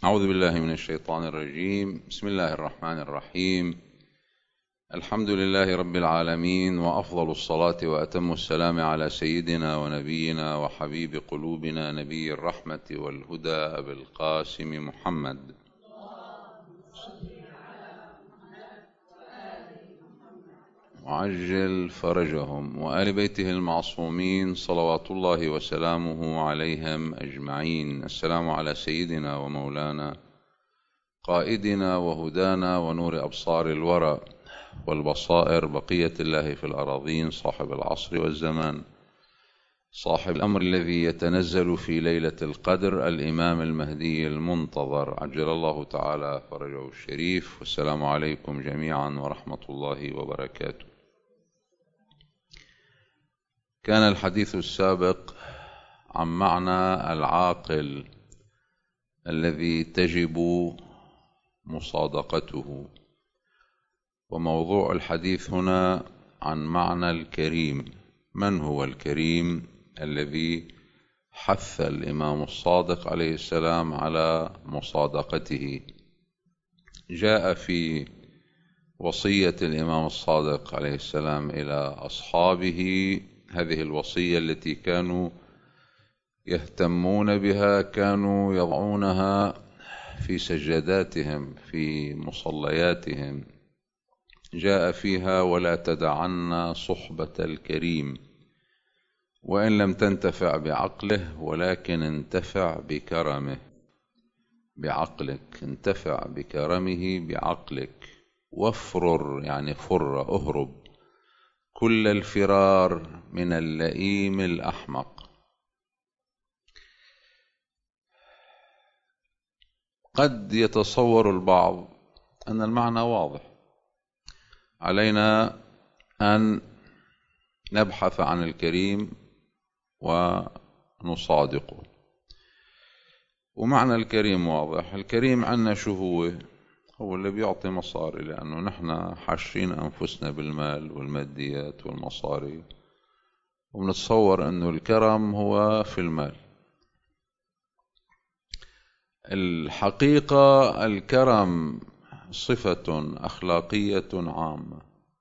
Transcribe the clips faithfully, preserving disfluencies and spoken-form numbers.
أعوذ بالله من الشيطان الرجيم. بسم الله الرحمن الرحيم. الحمد لله رب العالمين، وأفضل الصلاة وأتم السلام على سيدنا ونبينا وحبيب قلوبنا نبي الرحمة والهدى أبي القاسم محمد. وعجل فرجهم وآل بيته المعصومين صلوات الله وسلامه عليهم أجمعين. السلام على سيدنا ومولانا قائدنا وهدانا ونور أبصار الورى والبصائر، بقية الله في الأراضين، صاحب العصر والزمان، صاحب الأمر الذي يتنزل في ليلة القدر، الإمام المهدي المنتظر عجل الله تعالى فرجه الشريف. والسلام عليكم جميعا ورحمة الله وبركاته. كان الحديث السابق عن معنى العاقل الذي تجب مصادقته، وموضوع الحديث هنا عن معنى الكريم. من هو الكريم الذي حث الإمام الصادق عليه السلام على مصادقته؟ جاء في وصية الإمام الصادق عليه السلام إلى أصحابه هذه الوصية التي كانوا يهتمون بها، كانوا يضعونها في سجاداتهم في مصلياتهم. جاء فيها: ولا تدعن صحبة الكريم، وإن لم تنتفع بعقله ولكن انتفع بكرمه. بعقلك، انتفع بكرمه بعقلك. وافرر يعني فر، اهرب كل الفرار من اللئيم الأحمق. قد يتصور البعض أن المعنى واضح، علينا أن نبحث عن الكريم ونصادقه. ومعنى الكريم واضح. الكريم عنا شو هو؟ هو اللي بيعطي مصاري، لأنه نحن حاشرين أنفسنا بالمال والماديات والمصاري، وبنتصور أنه الكرم هو في المال. الحقيقة الكرم صفة أخلاقية عامة.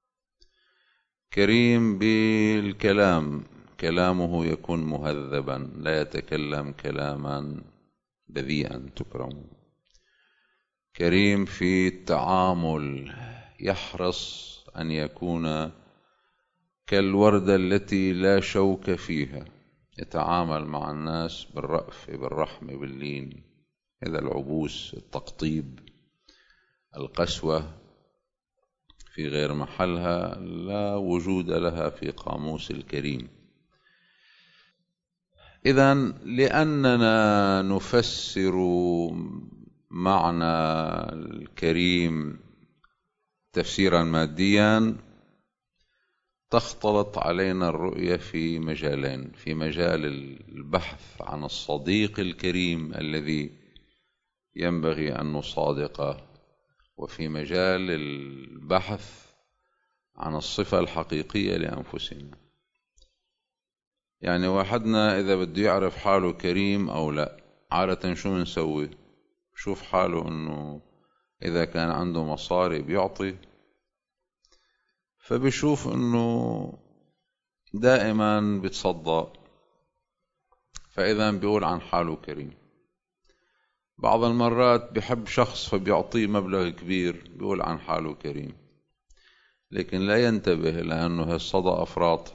كريم بالكلام، كلامه يكون مهذبا، لا يتكلم كلاما بذيئا تكرم. كريم في التعامل، يحرص أن يكون كالوردة التي لا شوك فيها، يتعامل مع الناس بالرأف بالرحمة باللين. هذا العبوس، التقطيب، القسوة في غير محلها لا وجود لها في قاموس الكريم. إذن لأننا نفسر معنى الكريم تفسيرا ماديا، تختلط علينا الرؤية في مجالين: في مجال البحث عن الصديق الكريم الذي ينبغي أن نصادقه، وفي مجال البحث عن الصفة الحقيقية لأنفسنا. يعني واحدنا إذا بده يعرف حاله كريم أو لا، عادة شو منسوي؟ شوف حاله أنه إذا كان عنده مصاري بيعطي، فبيشوف أنه دائما بيتصدق، فإذا بيقول عن حاله كريم. بعض المرات بيحب شخص فبيعطيه مبلغ كبير، بيقول عن حاله كريم، لكن لا ينتبه لأنه الصدقة أفراط.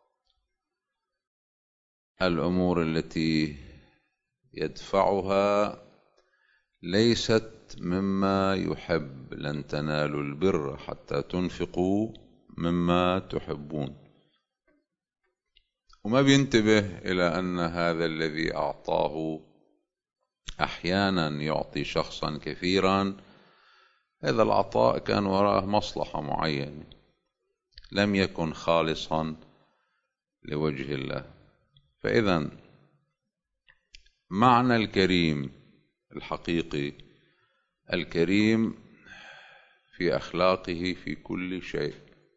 الأمور التي يدفعها ليست مما يحب. لن تنالوا البر حتى تنفقوا مما تحبون. وما بينتبه إلى أن هذا الذي أعطاه أحيانا يعطي شخصا كثيرا، هذا العطاء كان وراءه مصلحة معينة، لم يكن خالصا لوجه الله. فإذا معنى الكريم الحقيقي، الكريم في أخلاقه في كل شيء.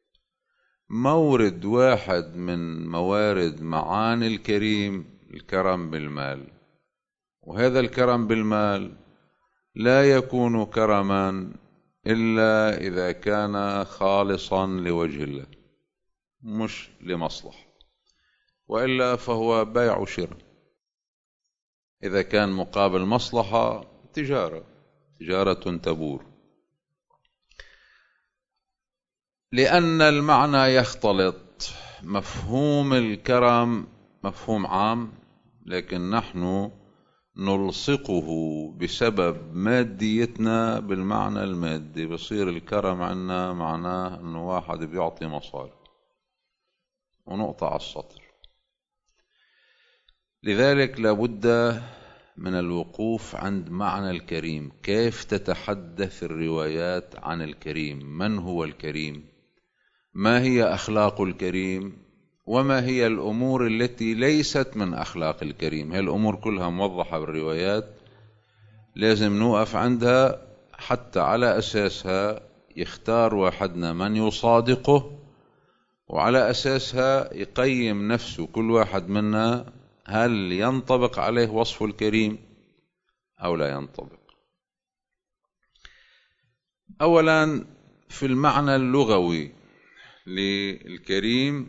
مورد واحد من موارد معاني الكريم الكرم بالمال، وهذا الكرم بالمال لا يكون كرما إلا إذا كان خالصا لوجه الله مش لمصلحة، وإلا فهو بيع وشراء. إذا كان مقابل مصلحة تجارة تجارة تبور، لأن المعنى يختلط. مفهوم الكرم مفهوم عام، لكن نحن نلصقه بسبب ماديتنا بالمعنى المادي، بصير الكرم عنا معناه أنه واحد بيعطي مصاري ونقطة على السطر. لذلك لابد من الوقوف عند معنى الكريم. كيف تتحدث الروايات عن الكريم؟ من هو الكريم؟ ما هي أخلاق الكريم؟ وما هي الأمور التي ليست من أخلاق الكريم؟ هي الأمور كلها موضحة بالروايات، لازم نوقف عندها حتى على أساسها يختار واحدنا من يصادقه، وعلى أساسها يقيم نفسه كل واحد منا هل ينطبق عليه وصف الكريم أو لا ينطبق. أولا في المعنى اللغوي للكريم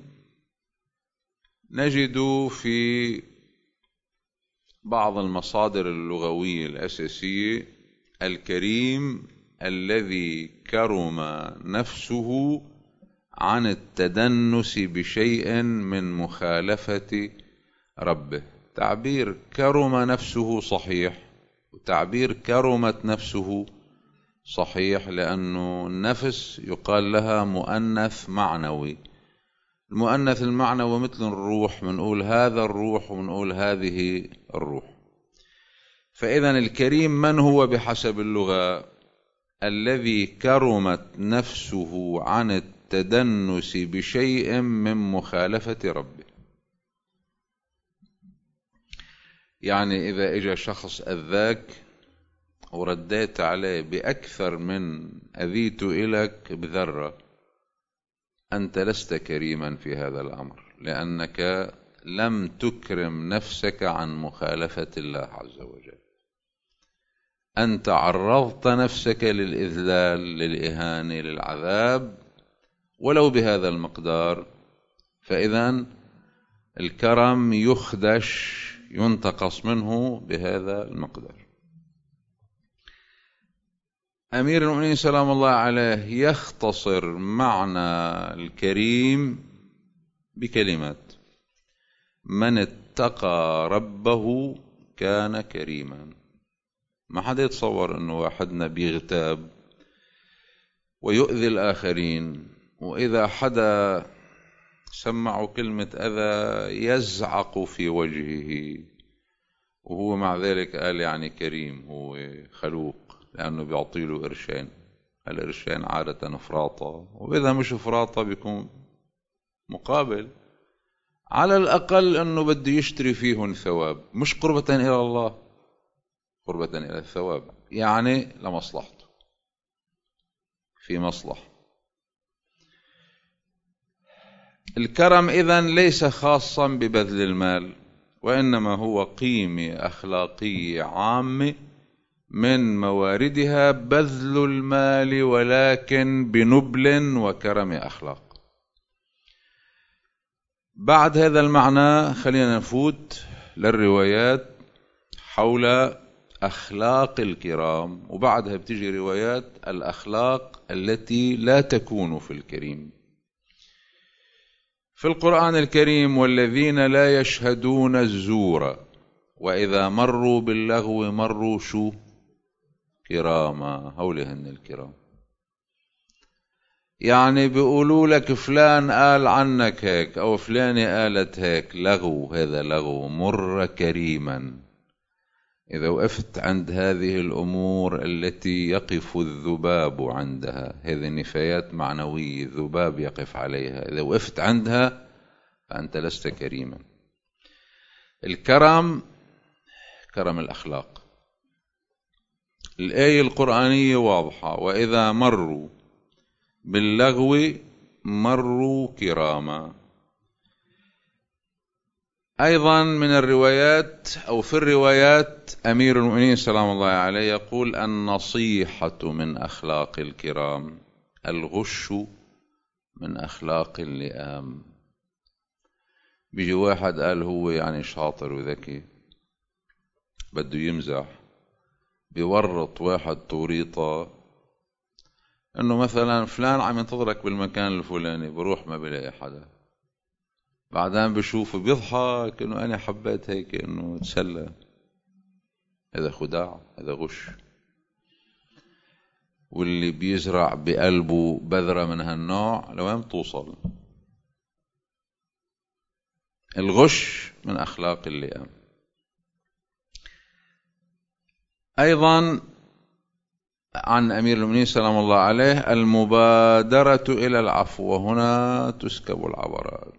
نجد في بعض المصادر اللغوية الأساسية الكريم الذي كرم نفسه عن التدنس بشيء من مخالفة ربه. تعبير كرم نفسه صحيح، وتعبير كرمت نفسه صحيح، لأنه النفس يقال لها مؤنث معنوي. المؤنث المعنوي مثل الروح، منقول هذا الروح ومنقول هذه الروح. فإذا الكريم من هو بحسب اللغة؟ الذي كرمت نفسه عن التدنس بشيء من مخالفة ربه. يعني إذا إجا شخص أذاك ورديت عليه بأكثر من أذيت إليك بذرة، أنت لست كريما في هذا الأمر، لأنك لم تكرم نفسك عن مخالفة الله عز وجل. أنت عرضت نفسك للإذلال، للإهانة، للعذاب، ولو بهذا المقدار. فإذا الكرم يخدش، ينتقص منه بهذا المقدار. أمير المؤمنين سلام الله عليه يختصر معنى الكريم بكلمات: من اتقى ربه كان كريما. ما حدا يتصور أنه واحدنا بيغتاب ويؤذي الآخرين، وإذا حدا سمعوا كلمة أذى يزعق في وجهه، وهو مع ذلك قال يعني كريم، هو خلوق لأنه بيعطي له قرشين. القرشين عادة فراطة، وإذا مش فراطة بيكون مقابل، على الأقل أنه بده يشتري فيهن ثواب، مش قربة إلى الله، قربة إلى الثواب، يعني لمصلحته، في مصلحة. الكرم إذن ليس خاصا ببذل المال، وإنما هو قيمة أخلاقية عامة من مواردها بذل المال، ولكن بنبل وكرم أخلاق. بعد هذا المعنى خلينا نفوت للروايات حول أخلاق الكرام، وبعدها بتجي روايات الأخلاق التي لا تكون في الكريم. في القرآن الكريم: والذين لا يشهدون الزور وإذا مروا باللغو مروا شو كراما. هولهن الكرام، يعني بيقولوا لك فلان قال عنك هيك أو فلانة قالت هيك، لغو، هذا لغو، مر كريما. إذا وقفت عند هذه الأمور التي يقف الذباب عندها، هذه نفايات معنوية، ذباب يقف عليها، إذا وقفت عندها فأنت لست كريما. الكرم كرم الأخلاق. الآية القرآنية واضحة: وإذا مروا باللغو مروا كراما. أيضا من الروايات أو في الروايات أمير المؤمنين سلام الله عليه يقول: النصيحة من أخلاق الكرام، الغش من أخلاق اللئام. بيجي واحد قال هو يعني شاطر وذكي، بده يمزح، بيورط واحد توريطة انه مثلا فلان عم ينتظرك بالمكان الفلاني، بروح ما بلاقي حدا، بعدين بشوفه بيضحك انه انا حبيت هيك انه اتسلى. هذا خداع، هذا غش. واللي بيزرع بقلبه بذرة من هالنوع لوين بتوصل؟ الغش من أخلاق اللئام. أيضا عن أمير المؤمنين سلام الله عليه: المبادرة إلى العفو، وهنا تسكب العبرات.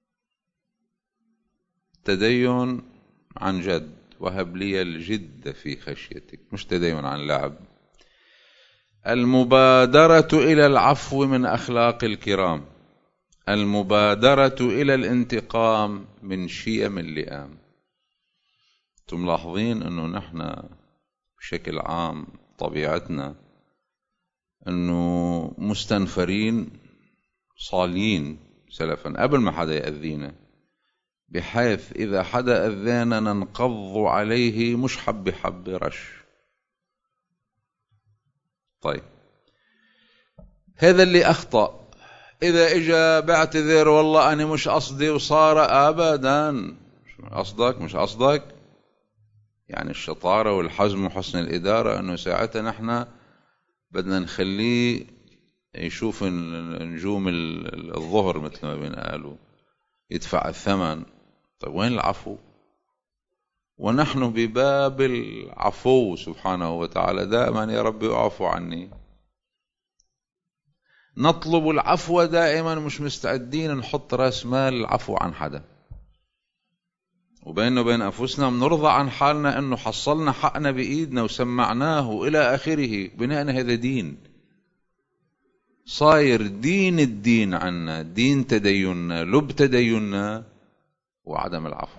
تدين عن جد، وهب لي الجد في خشيتك، مش تدين عن لعب. المبادرة إلى العفو من أخلاق الكرام، المبادرة إلى الانتقام من شيم اللئام. انتم ملاحظين أنه نحن بشكل عام طبيعتنا أنه مستنفرين صالين سلفا قبل ما حدا يأذينا، بحيث إذا حدا أذانا ننقض عليه مش حب حب رش. طيب هذا اللي أخطأ، إذا إجا بعتذر والله أنا مش قصدي وصار أبدا، قصدك مش قصدك، يعني الشطارة والحزم وحسن الإدارة أنه ساعتها نحن بدنا نخليه يشوف نجوم الظهر مثل ما بنقالوا، يدفع الثمن. طيب وين العفو؟ ونحن بباب العفو سبحانه وتعالى دائما: يا ربي اعفو عني. نطلب العفو دائما، مش مستعدين نحط راس مال العفو عن حدا، وبيننا وبين أنفسنا بنرضى عن حالنا أنه حصلنا حقنا بإيدنا وسمعناه إلى آخره. بناء هذا دين صاير دين الدين عنا، دين تديننا، لب تديننا وعدم العفو.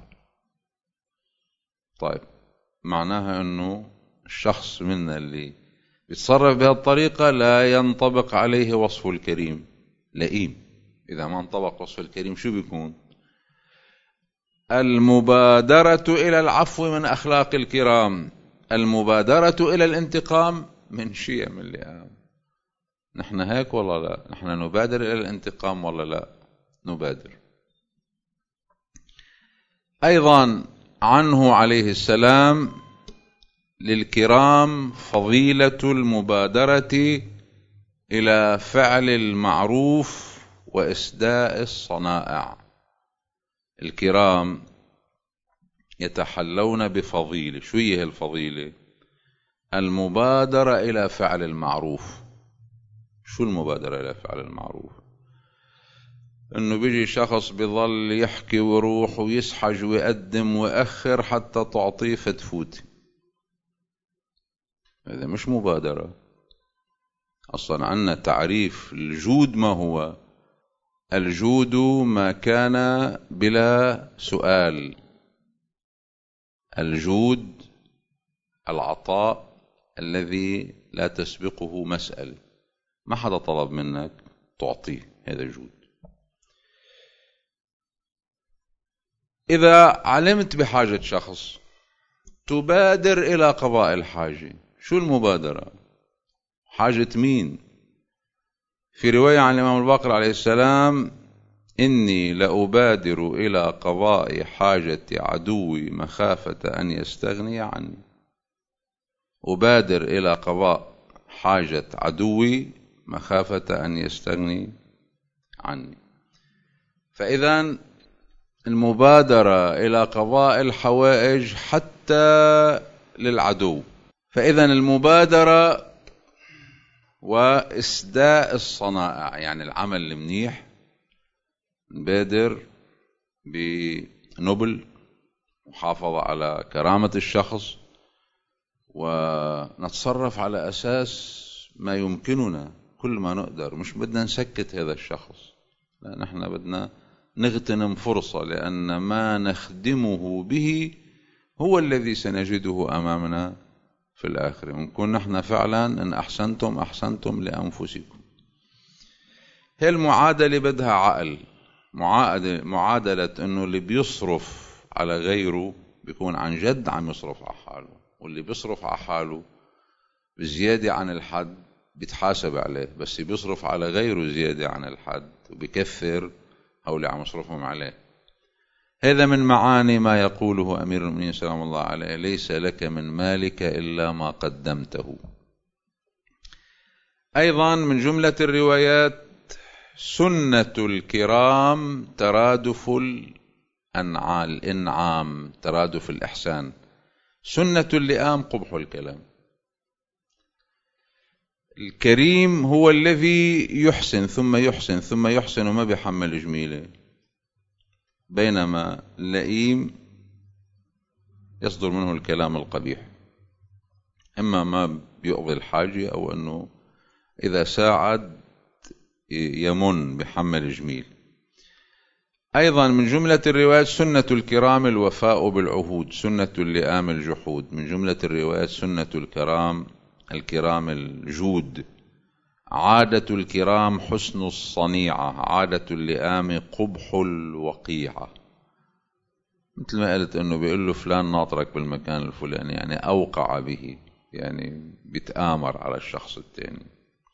طيب معناها أنه الشخص منا اللي بيتصرف بهذه الطريقة لا ينطبق عليه وصف الكريم، لئيم. إذا ما انطبق وصف الكريم شو بيكون؟ المبادرة إلى العفو من أخلاق الكرام، المبادرة إلى الانتقام من شيم اللئام. نحن هيك والله لا؟ نحن نبادر إلى الانتقام والله لا؟ نبادر. أيضا عنه عليه السلام: للكرام فضيلة المبادرة إلى فعل المعروف وإسداء الصنائع. الكرام يتحلون بفضيلة. شو هي الفضيلة؟ المبادرة إلى فعل المعروف. شو المبادرة إلى فعل المعروف؟ إنه بيجي شخص بيظل يحكي ويروح ويسحج ويقدم ويأخر حتى تعطيه فتفوت، هذا مش مبادرة. أصلا عندنا تعريف الجود ما هو؟ الجود ما كان بلا سؤال. الجود العطاء الذي لا تسبقه مسألة، ما حدا طلب منك تعطيه، هذا جود. إذا علمت بحاجة شخص تبادر إلى قضاء الحاجة. شو المبادرة؟ حاجة مين؟ في رواية عن الإمام الباقر عليه السلام: إني لأبادر إلى قضاء حاجة عدوي مخافة أن يستغني عني. أبادر إلى قضاء حاجة عدوي مخافة أن يستغني عني. فإذا المبادرة إلى قضاء الحوائج حتى للعدو. فإذا المبادرة وإسداء الصنائع، يعني العمل المنيح، نبادر بنبل، محافظة على كرامة الشخص، ونتصرف على أساس ما يمكننا كل ما نقدر. مش بدنا نسكت هذا الشخص، لا، نحن بدنا نغتنم فرصة، لأن ما نخدمه به هو الذي سنجده أمامنا في الآخرة. ونكون نحن فعلا إن أحسنتم أحسنتم لأنفسكم. هي المعادلة بدها عقل، معادلة, معادلة إنه اللي بيصرف على غيره بيكون عن جد عم يصرف على حاله، واللي بيصرف على حاله بزيادة عن الحد بيتحاسب عليه، بس بيصرف على غيره زيادة عن الحد وبيكثر هؤلاء عم يصرفهم عليه. هذا من معاني ما يقوله أمير المؤمنين سلام الله عليه: ليس لك من مالك إلا ما قدمته. أيضا من جملة الروايات: سنة الكرام ترادف الإنعام، ترادف الإحسان. سنة اللئام قبح الكلام. الكريم هو الذي يحسن ثم يحسن ثم يحسن وما بيحمل جميله، بينما اللئيم يصدر منه الكلام القبيح، إما ما بيقضي الحاجة أو أنه إذا ساعد يمن بحمل جميل. أيضا من جملة الروايات: سنة الكرام الوفاء بالعهود، سنة اللئام الجحود. من جملة الروايات: سنة الكرام الكرام الجود، عادة الكرام حسن الصنيعة، عادة اللئام قبح الوقيعة. مثل ما قلت أنه بيقول له فلان ناطرك بالمكان الفلاني، يعني أوقع به، يعني بيتآمر على الشخص الثاني.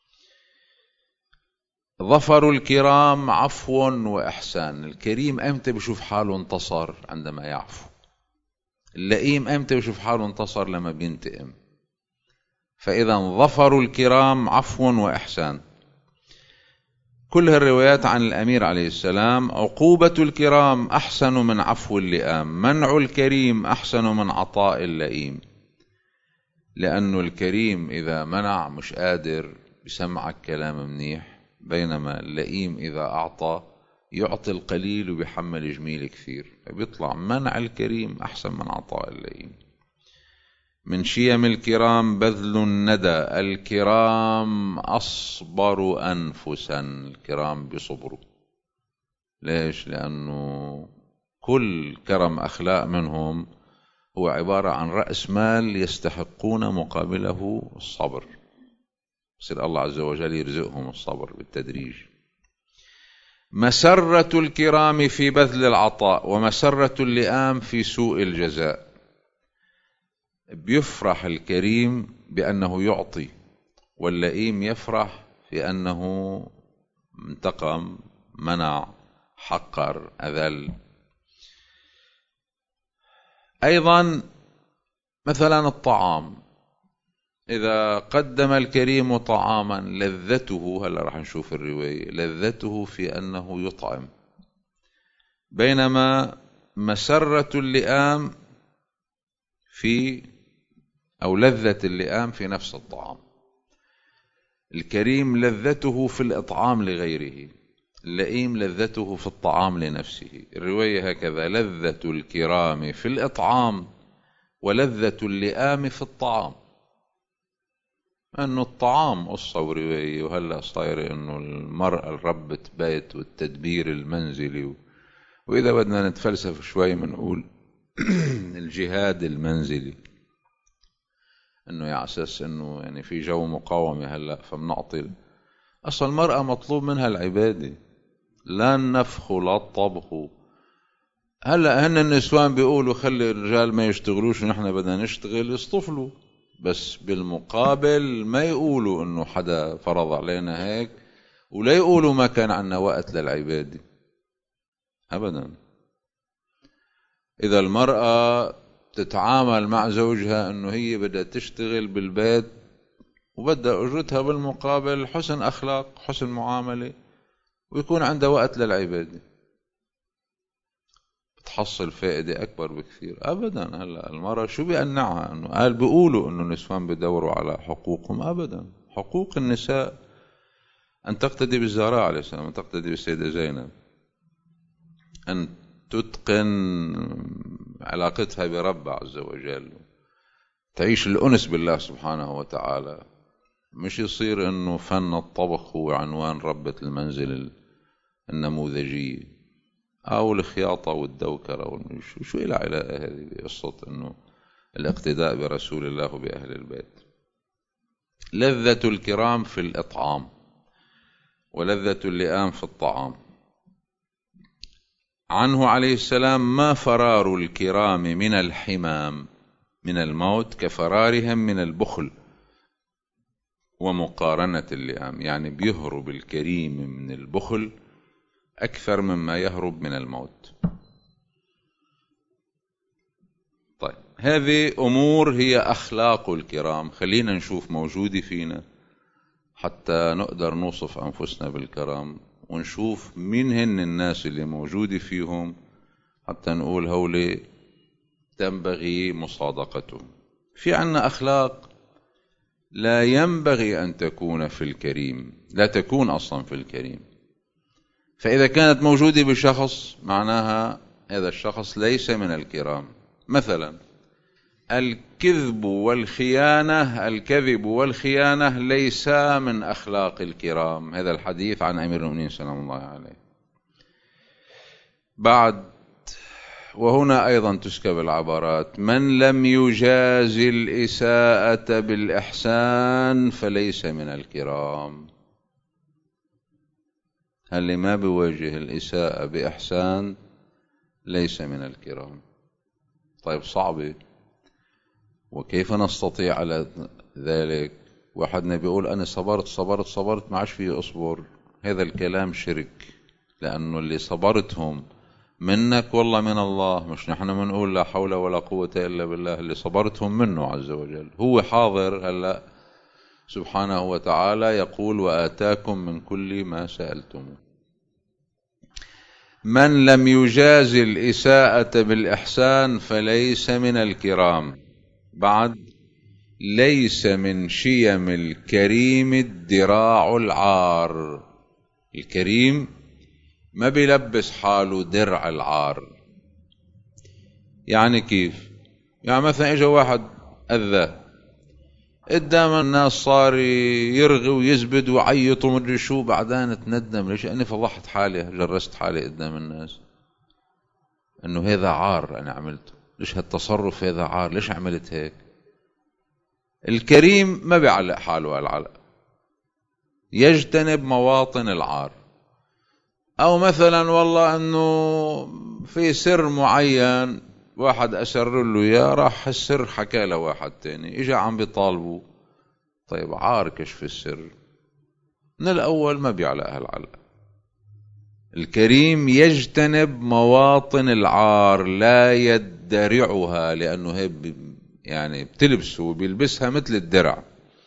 ظفر الكرام عفو وإحسان. الكريم أمتى بيشوف حاله انتصر؟ عندما يعفو. اللئيم أمتى بيشوف حاله انتصر؟ لما بينتقم. فإذا ظفر الكرام عفو وإحسان. كل الروايات عن الأمير عليه السلام: عقوبة الكرام أحسن من عفو اللئام، منع الكريم أحسن من عطاء اللئيم. لأنه الكريم إذا منع مش قادر بسمعك كلام منيح، بينما اللئيم إذا أعطى يعطي القليل وبيحمل جميل كثير، فبيطلع منع الكريم أحسن من عطاء اللئيم. من شيم الكرام بذل الندى، الكرام أصبر أنفسا. الكرام بيصبروا. ليش؟ لأنه كل كرم أخلاق منهم هو عبارة عن رأس مال يستحقون مقابله الصبر، يصير الله عز وجل يرزقهم الصبر بالتدريج. مسرة الكرام في بذل العطاء، ومسرة اللئام في سوء الجزاء. بيفرح الكريم بأنه يعطي، واللئيم يفرح في أنه انتقم، منع، حقر، أذل. أيضا مثلا الطعام: إذا قدم الكريم طعاما لذته، هلا راح نشوف الرواية، لذته في أنه يطعم، بينما مسرة اللئام في أو لذة اللئام في نفس الطعام. الكريم لذته في الإطعام لغيره، اللئيم لذته في الطعام لنفسه. الرواية هكذا: لذة الكرام في الإطعام ولذة اللئام في الطعام. أنه الطعام قصة ورواية، وهلأ صاير أنه المرأة ربة بيت والتدبير المنزلي و... وإذا بدنا نتفلسف شوي منقول الجهاد المنزلي، أنه يعسس أنه يعني في جو مقاومة هلأ فمنعطي. أصلا المرأة مطلوب منها العبادة، لا النفخ ولا الطبخ. هلأ هن النسوان بيقولوا خلي الرجال ما يشتغلوش ونحن بدنا نشتغل، يصطفلوا، بس بالمقابل ما يقولوا انه حدا فرض علينا هيك، ولا يقولوا ما كان عنا وقت للعبادة ابدا. اذا المرأة تتعامل مع زوجها انه هي بدها تشتغل بالبيت وبدها اجرتها بالمقابل حسن اخلاق، حسن معاملة، ويكون عندها وقت للعبادة، تحصل فائدة أكبر بكثير. أبدا. هلا المرأة شو بيقنعها؟ إنه قال بيقولوا إنه النسوان بدوروا على حقوقهم. أبدا. حقوق النساء أن تقتدي بالزهراء عليه السلام، أن تقتدي بالسيدة زينب، أن تتقن علاقتها برب عز وجل، تعيش الأنس بالله سبحانه وتعالى، مش يصير إنه فن الطبخ هو عنوان ربة المنزل النموذجية. أو الخياطة والدوكرة شو إلى علاقة هذه بقصة إنه الاقتداء برسول الله وبأهل البيت. لذة الكرام في الإطعام ولذة اللئام في الطعام. عنه عليه السلام: ما فرار الكرام من الحمام من الموت كفرارهم من البخل ومقارنة اللئام. يعني بيهرب الكريم من البخل أكثر مما يهرب من الموت. طيب، هذه أمور هي أخلاق الكرام. خلينا نشوف موجودة فينا حتى نقدر نوصف أنفسنا بالكرام، ونشوف مين هن الناس اللي موجودة فيهم حتى نقول هولي تنبغي مصادقتهم. في عنا أخلاق لا ينبغي أن تكون في الكريم، لا تكون أصلا في الكريم. فإذا كانت موجودة بشخص معناها هذا الشخص ليس من الكرام. مثلا الكذب والخيانة الكذب والخيانة ليس من أخلاق الكرام. هذا الحديث عن أمير المؤمنين سلام الله عليه. بعد، وهنا أيضا تسكب العبارات: من لم يجازي الإساءة بالإحسان فليس من الكرام. اللي ما بيواجه الإساءة بإحسان ليس من الكرام. طيب، صعبة. وكيف نستطيع على ذلك؟ واحدنا بيقول أنا صبرت صبرت صبرت ما عادش فيه أصبر. هذا الكلام شرك، لأنه اللي صبرتهم منك والله من الله، مش نحن منقول لا حول ولا قوة إلا بالله. اللي صبرتهم منه عز وجل. هو حاضر هلأ سبحانه وتعالى يقول: وآتاكم من كل ما سألتموه. من لم يجازي الإساءة بالإحسان فليس من الكرام. بعد، ليس من شيم الكريم الدراع العار. الكريم ما بيلبس حاله درع العار. يعني كيف؟ يعني مثلا اجى واحد أذاه قدام الناس، صار يرغي ويزبد ويعيط ومدري شو، بعدين تندم: ليش أنا فضحت حالي، جرست حالي قدام الناس، إنه هذا عار أنا عملته، ليش هالتصرف هذا عار، ليش عملت هيك. الكريم ما بيعلق حاله على العلق، يجتنب مواطن العار. أو مثلا والله أنه في سر معين واحد أسر له إياه، راح السر حكى له واحد تاني، إجا عم بيطالبه. طيب، عار كشف السر من الأول ما بيعلق هالعلق. الكريم يجتنب مواطن العار، لا يدرعها، لأنه هي يعني بتلبسه وبيلبسها مثل الدرع.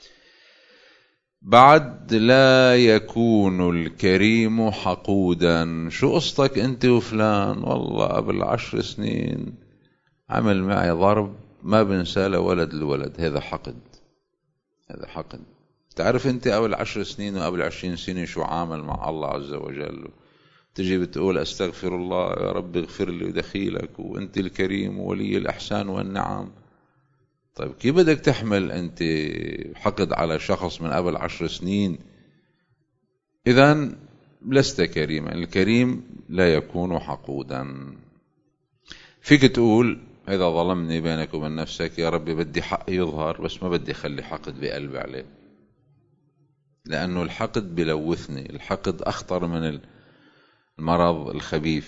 بعد، لا يكون الكريم حقودا. شو قصتك أنت وفلان؟ والله قبل عشر سنين عمل معي ضرب ما بنسى له ولد الولد. هذا حقد، هذا حقد. تعرف أنت قبل عشر سنين وقبل عشرين سنة شو عامل مع الله عز وجل؟ تجي بتقول: أستغفر الله يا رب اغفر لي ودخيلك، وأنت الكريم ولي الإحسان والنعم. طيب، كيف بدك تحمل أنت حقد على شخص من قبل عشر سنين؟ إذن لست كريما. الكريم لا يكون حقودا. فيك تقول: إذا ظلمني بينك وبين نفسك يا ربي بدي حق يظهر، بس ما بدي أخلي حقد بقلبي عليه، لأنه الحقد بلوثني. الحقد أخطر من المرض الخبيث.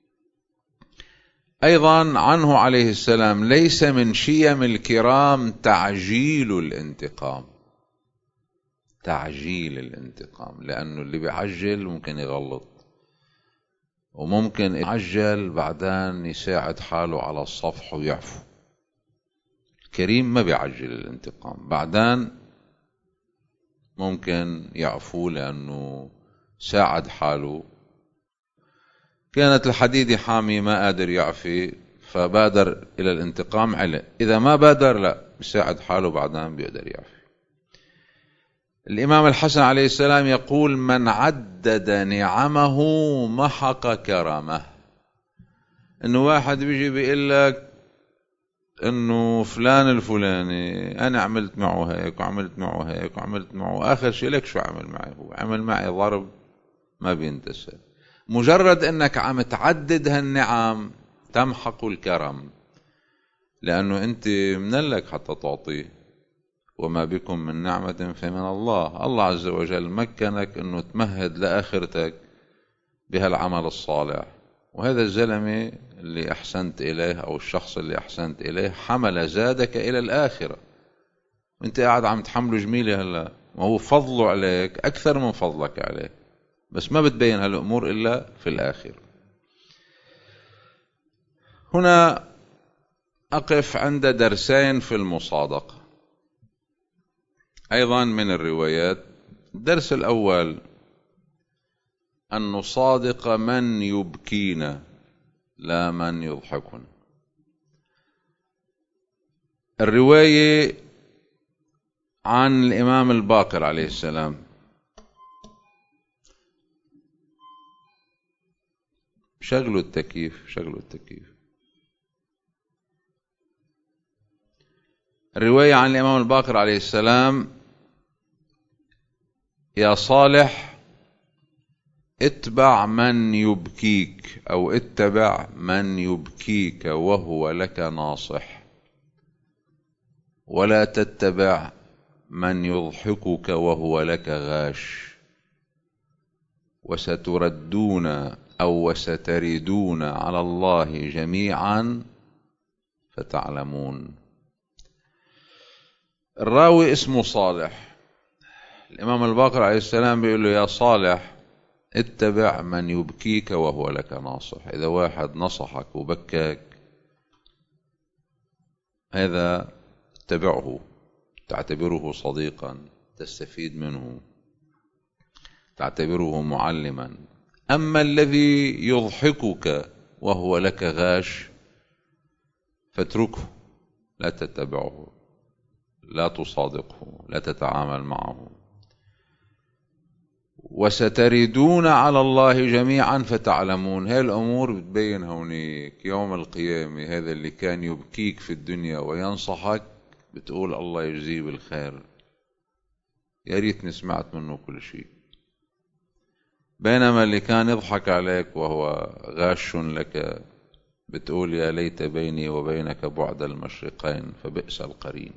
أيضا عنه عليه السلام: ليس من شيم الكرام تعجيل الانتقام. تعجيل الانتقام، لأنه اللي بيعجل ممكن يغلط، وممكن يعجل بعدين يساعد حاله على الصفح ويعفو. الكريم ما بيعجل الانتقام، بعدين ممكن يعفو لأنه ساعد حاله. كانت الحديدة حامي ما قادر يعفي، فبادر إلى الانتقام علق. إذا ما بادر لا، بيساعد حاله بعدين بيقدر يعفي. الإمام الحسن عليه السلام يقول: من عدد نعمه محق كرمه. إنه واحد بيجي بيقول لك إنه فلان الفلاني أنا عملت معه هيك وعملت معه هيك وعملت معه، آخر شيء لك شو عمل معي؟ هو عمل معي ضرب ما بينتسى. مجرد أنك عم تعدد هالنعم تمحق الكرم، لأنه أنت منلك حتى تعطيه، وما بكم من نعمة فمن الله. الله عز وجل مكنك أنه تمهد لآخرتك بهالعمل الصالح، وهذا الزلمة اللي أحسنت إليه أو الشخص اللي أحسنت إليه حمل زادك إلى الآخرة، وانت قاعد عم تحمله جميلة هلا، وهو فضله عليك أكثر من فضلك عليه، بس ما بتبين هالأمور إلا في الآخر. هنا أقف عند درسين في المصادقة أيضا من الروايات. الدرس الأول أن نصادق من يبكينا لا من يضحكنا. الرواية عن الإمام الباقر عليه السلام، شغلوا التكييف شغلوا التكييف. الرواية عن الإمام الباقر عليه السلام: يا صالح اتبع من يبكيك، أو اتبع من يبكيك وهو لك ناصح، ولا تتبع من يضحكك وهو لك غاش، وستردون أو وستردون على الله جميعا فتعلمون. الراوي اسمه صالح، الإمام الباقر عليه السلام بيقول له: يا صالح اتبع من يبكيك وهو لك ناصح. إذا واحد نصحك وبكاك هذا اتبعه، تعتبره صديقا تستفيد منه، تعتبره معلما. أما الذي يضحكك وهو لك غاش فاتركه، لا تتبعه، لا تصادقه، لا تتعامل معه. وستردون على الله جميعا فتعلمون. هاي الأمور بتبين هونيك يوم القيامة. هذا اللي كان يبكيك في الدنيا وينصحك بتقول الله يجزيه بالخير، يا ريتني سمعت منه كل شيء. بينما اللي كان يضحك عليك وهو غاش لك بتقول يا ليت بيني وبينك بعد المشرقين فبئس القرين.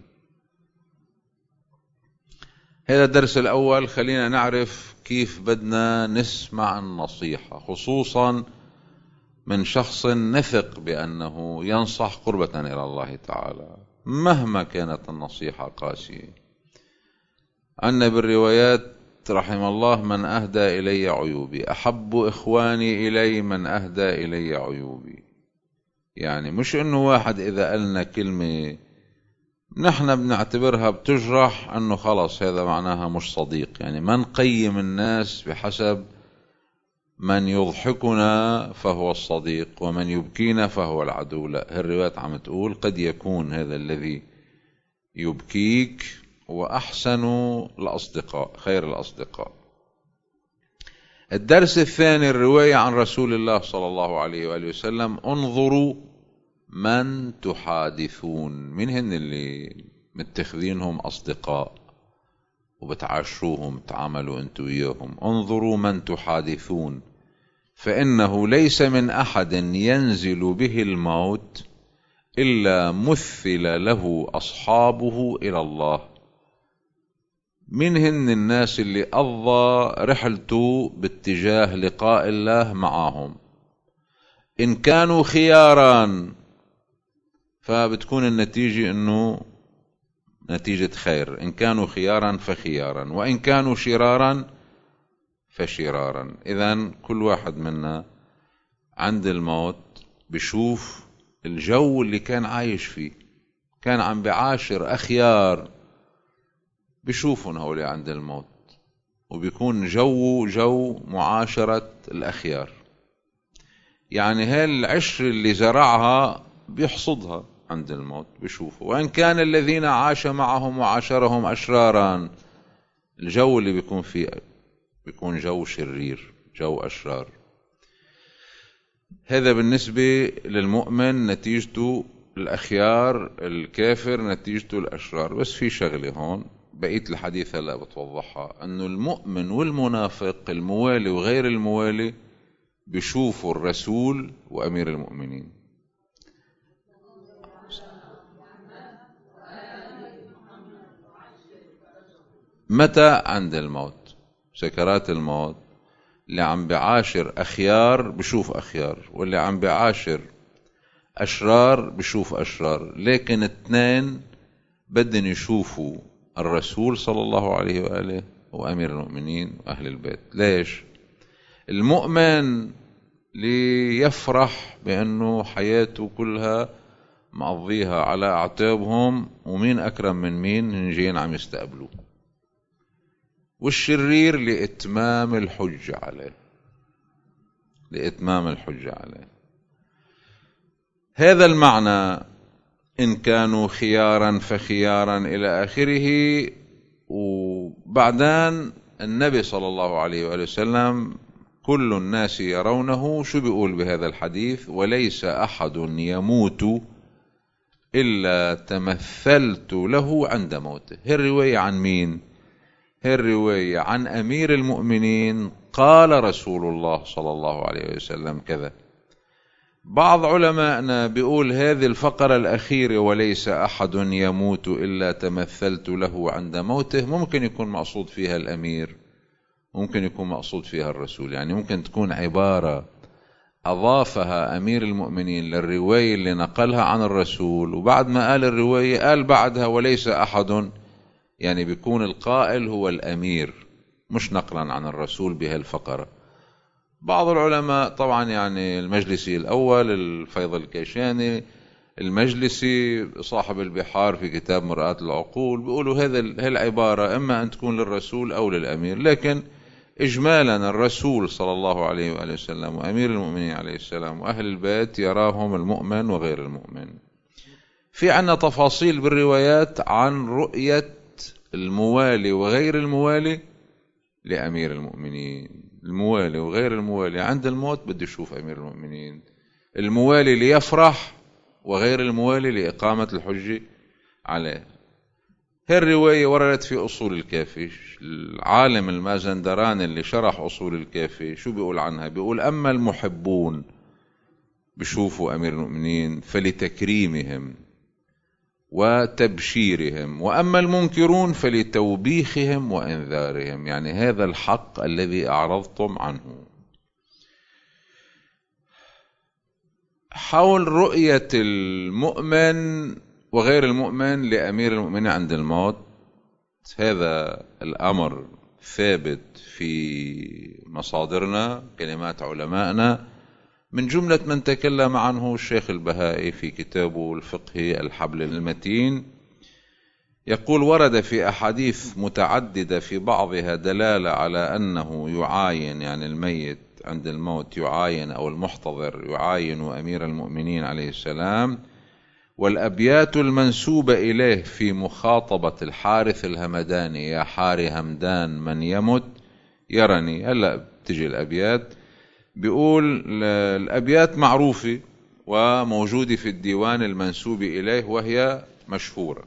هذا الدرس الأول. خلينا نعرف كيف بدنا نسمع النصيحة، خصوصا من شخص نثق بأنه ينصح قربة إلى الله تعالى مهما كانت النصيحة قاسية. عنا بالروايات: رحم الله من أهدى إلي عيوبي، أحب إخواني إلي من أهدى إلي عيوبي. يعني مش إنه واحد إذا قالنا كلمة نحن بنعتبرها بتجرح أنه خلص هذا معناها مش صديق. يعني ما نقيم الناس بحسب من يضحكنا فهو الصديق ومن يبكينا فهو العدو. لا، الروايات عم تقول قد يكون هذا الذي يبكيك وأحسن الأصدقاء، خير الأصدقاء. الدرس الثاني الرواية عن رسول الله صلى الله عليه وآله وسلم: انظروا من تحادثون. من هن اللي متخذينهم أصدقاء وبتعاشروهم تعاملوا أنتوا وياهم؟ انظروا من تحادثون، فإنه ليس من أحد ينزل به الموت إلا مثل له أصحابه إلى الله. من هن الناس اللي قضى رحلته باتجاه لقاء الله معهم؟ إن كانوا خيارا فبتكون النتيجة إنه نتيجة خير، إن كانوا خيارا فخيارا، وإن كانوا شرارا فشرارا. إذن كل واحد منا عند الموت بشوف الجو اللي كان عايش فيه، كان عم بعاشر أخيار، بشوفهم هؤلاء عند الموت، وبيكون جو جو معاشرة الأخيار. يعني هاي العشر اللي زرعها بيحصدها عند الموت بيشوفه. وإن كان الذين عاش معهم وعاشرهم أشرارا، الجو اللي بيكون فيه بيكون جو شرير، جو أشرار. هذا بالنسبة للمؤمن نتيجته الأخيار، الكافر نتيجته الأشرار. بس في شغلة هون بقية الحديث هلا بتوضحها، أنه المؤمن والمنافق الموالي وغير الموالي بشوفوا الرسول وأمير المؤمنين. متى؟ عند الموت، سكرات الموت. اللي عم بعاشر أخيار بشوف أخيار، واللي عم بعاشر أشرار بشوف أشرار، لكن اثنين بدن يشوفوا الرسول صلى الله عليه وآله وأمير المؤمنين وأهل البيت. ليش؟ المؤمن ليفرح بأنه حياته كلها مقضيها على أعتابهم، ومين أكرم من مين جايين عم يستقبلوه. والشرير لإتمام الحجة عليه، لإتمام الحجة عليه. هذا المعنى إن كانوا خيارا فخيارا إلى آخره. وبعدين النبي صلى الله عليه وآله وسلم كل الناس يرونه، شو بيقول بهذا الحديث؟ وليس أحد يموت إلا تمثلت له عند موته. هي الرواية عن مين؟ هي الرواية عن أمير المؤمنين. قال رسول الله صلى الله عليه وسلم كذا. بعض علماءنا بيقول هذه الفقرة الأخيرة وليس أحد يموت إلا تمثلت له عند موته، ممكن يكون مقصود فيها الأمير، ممكن يكون مقصود فيها الرسول. يعني ممكن تكون عبارة أضافها أمير المؤمنين للرواية اللي نقلها عن الرسول، وبعد ما قال الرواية قال بعدها وليس أحد، يعني بيكون القائل هو الأمير مش نقلا عن الرسول بهالفقرة. بعض العلماء طبعا يعني المجلسي الأول الفيض الكيشاني، المجلسي صاحب البحار في كتاب مرآة العقول، بيقولوا هذا العبارة إما أن تكون للرسول أو للأمير، لكن إجمالا الرسول صلى الله عليه وآله وسلم وأمير المؤمنين عليه السلام وأهل البيت يراهم المؤمن وغير المؤمن. في عنا تفاصيل بالروايات عن رؤية الموالي وغير الموالي لأمير المؤمنين. الموالي وغير الموالي عند الموت بده يشوف أمير المؤمنين، الموالي ليفرح وغير الموالي لإقامة الحجة عليه. هي الرواية وردت في أصول الكافي. العالم المازندراني اللي شرح أصول الكافي شو بيقول عنها؟ بيقول أما المحبون بشوفوا أمير المؤمنين فلتكريمهم وتبشيرهم، وأما المنكرون فلتوبيخهم وإنذارهم. يعني هذا الحق الذي أعرضتم عنه. حول رؤية المؤمن وغير المؤمن لأمير المؤمنين عند الموت، هذا الأمر ثابت في مصادرنا، كلمات علمائنا. من جملة من تكلم عنه الشيخ البهائي في كتابه الفقهي الحبل المتين، يقول ورد في أحاديث متعددة في بعضها دلالة على أنه يعاين، يعني الميت عند الموت يعاين أو المحتضر يعاين أمير المؤمنين عليه السلام. والأبيات المنسوبة إليه في مخاطبة الحارث الهمداني: يا حاري همدان من يمت يرني. هلأ بتجي الأبيات، بيقول الأبيات معروفة وموجودة في الديوان المنسوب إليه وهي مشهورة.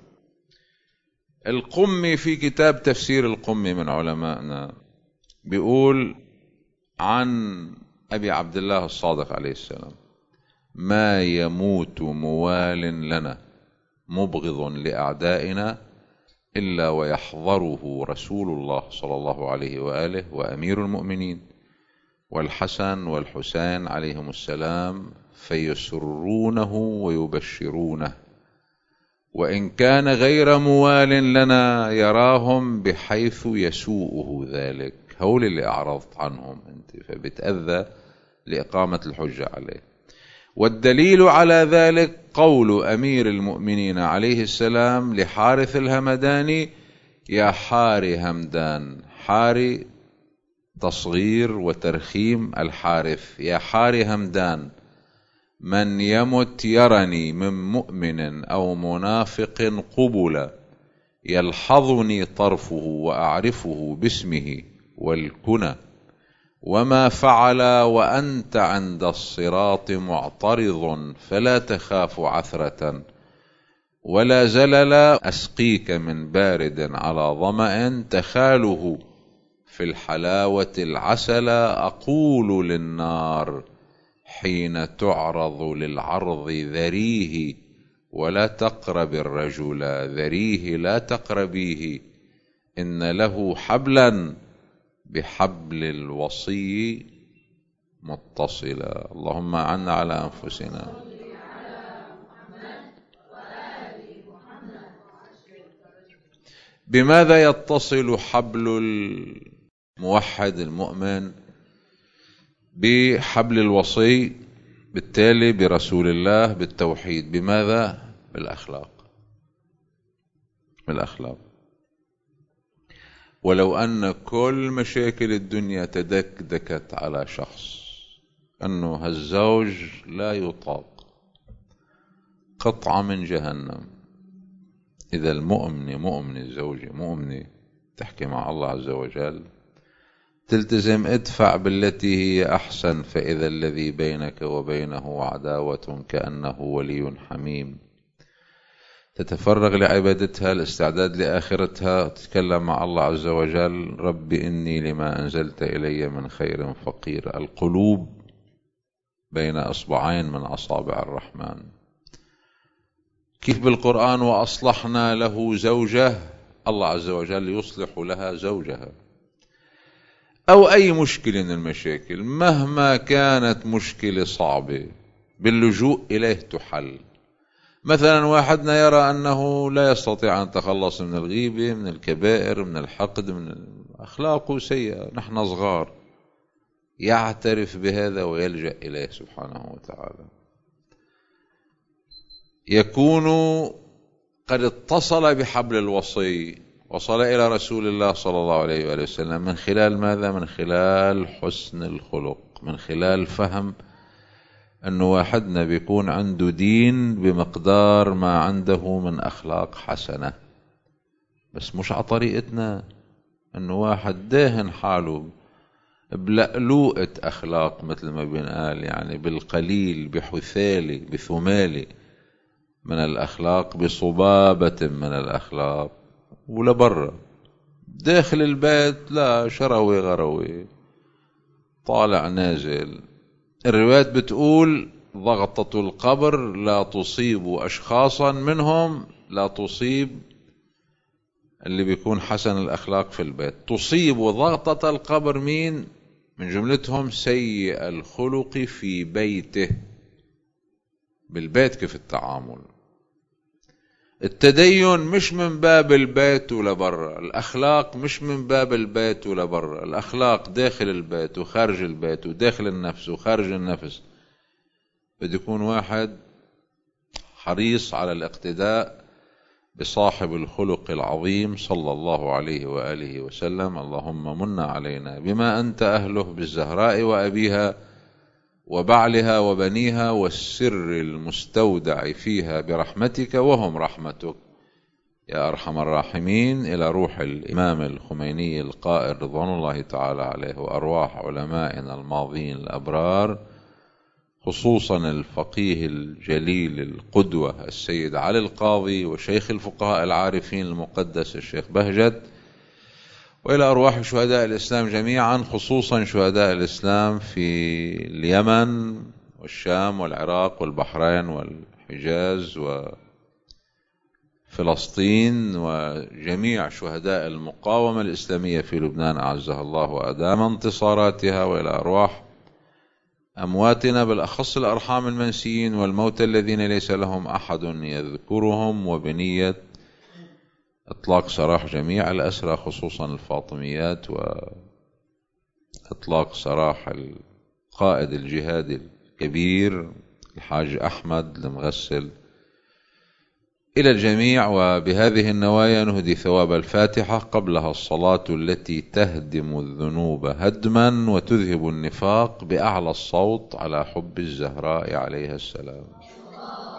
القمي في كتاب تفسير القمي من علمائنا بيقول عن أبي عبد الله الصادق عليه السلام: ما يموت موال لنا مبغض لأعدائنا إلا ويحضره رسول الله صلى الله عليه وآله وأمير المؤمنين والحسن والحسين عليهم السلام، فيسرونه ويبشرونه، وإن كان غير موال لنا يراهم بحيث يسوءه ذلك. هول اللي أعرضت عنهم أنت، فبتأذى لإقامة الحجة عليه. والدليل على ذلك قول أمير المؤمنين عليه السلام لحارث الهمداني: يا حاري همدان. حاري تصغير وترخيم الحارث. يا حاري همدان من يمت يرني من مؤمن أو منافق قبلا، يلحظني طرفه وأعرفه باسمه والكنى، وما فعل وأنت عند الصراط معترض، فلا تخاف عثرة ولا زلل، أسقيك من بارد على ظمأ تخاله، في الحلاوة العسل أقول للنار حين تعرض للعرض ذريه ولا تقرب الرجل، ذريه لا تقربيه، إن له حبلا بحبل الوصي متصلا. اللهم أعنا على أنفسنا. بماذا يتصل حبل الموحد المؤمن بحبل الوصي؟ بالتالي برسول الله، بالتوحيد. بماذا؟ بالأخلاق. بالأخلاق. ولو أن كل مشاكل الدنيا تدكدكت على شخص، أنه هالزوج لا يطاق، قطعة من جهنم، إذا المؤمنة مؤمنة الزوجة مؤمنة تحكي مع الله عز وجل، تلتزم ادفع بالتي هي أحسن، فإذا الذي بينك وبينه عداوة كأنه ولي حميم، تتفرغ لعبادتها، الاستعداد لآخرتها، تتكلم مع الله عز وجل: رب إني لما أنزلت إلي من خير فقير. القلوب بين أصبعين من أصابع الرحمن. كيف بالقرآن وأصلحنا له زوجه، الله عز وجل يصلح لها زوجها. أو أي مشكلة من المشاكل مهما كانت مشكلة صعبة باللجوء إليه تحل. مثلا واحدنا يرى أنه لا يستطيع أن يتخلص من الغيبة، من الكبائر، من الحقد، من أخلاقه سيئة، نحن صغار، يعترف بهذا ويلجأ إليه سبحانه وتعالى. يكون قد اتصل بحبل الوصي، وصل إلى رسول الله صلى الله عليه وآله وسلم من خلال ماذا؟ من خلال حسن الخلق، من خلال فهم أنه واحدنا بيكون عنده دين بمقدار ما عنده من أخلاق حسنة، بس مش على طريقتنا. أنه واحد داهن حاله بلقلوقة أخلاق مثل ما بنقال، يعني بالقليل، بحثالة، بثمالة من الأخلاق، بصبابة من الأخلاق، ولا برا داخل البيت لا شروي غروي طالع نازل. الروايات بتقول ضغطة القبر لا تصيب أشخاصا منهم، لا تصيب اللي بيكون حسن الأخلاق في البيت، تصيب ضغطة القبر مين؟ من جملتهم سيء الخلق في بيته. بالبيت كيف التعامل؟ التدين مش من باب البيت ولا برا، الأخلاق مش من باب البيت ولا برا، الأخلاق داخل البيت وخارج البيت وداخل النفس وخارج النفس. بده يكون واحد حريص على الاقتداء بصاحب الخلق العظيم صلى الله عليه وآله وسلم. اللهم من علينا بما أنت أهله بالزهراء وأبيها وبعلها وبنيها والسر المستودع فيها برحمتك وهم رحمتك يا أرحم الراحمين. إلى روح الإمام الخميني القائل رضوان الله تعالى عليه، وأرواح علمائنا الماضين الأبرار، خصوصا الفقيه الجليل القدوة السيد علي القاضي، وشيخ الفقهاء العارفين المقدس الشيخ بهجت، وإلى أرواح شهداء الإسلام جميعا، خصوصا شهداء الإسلام في اليمن والشام والعراق والبحرين والحجاز وفلسطين، وجميع شهداء المقاومة الإسلامية في لبنان أعزها الله وأدام انتصاراتها، وإلى أرواح أمواتنا بالأخص الأرحام المنسيين والموتى الذين ليس لهم أحد يذكرهم، وبنية إطلاق سراح جميع الأسرى خصوصا الفاطميات، وإطلاق سراح القائد الجهادي الكبير الحاج أحمد المغسل، إلى الجميع. وبهذه النوايا نهدي ثواب الفاتحة، قبلها الصلاة التي تهدم الذنوب هدما وتذهب النفاق بأعلى الصوت على حب الزهراء عليها السلام.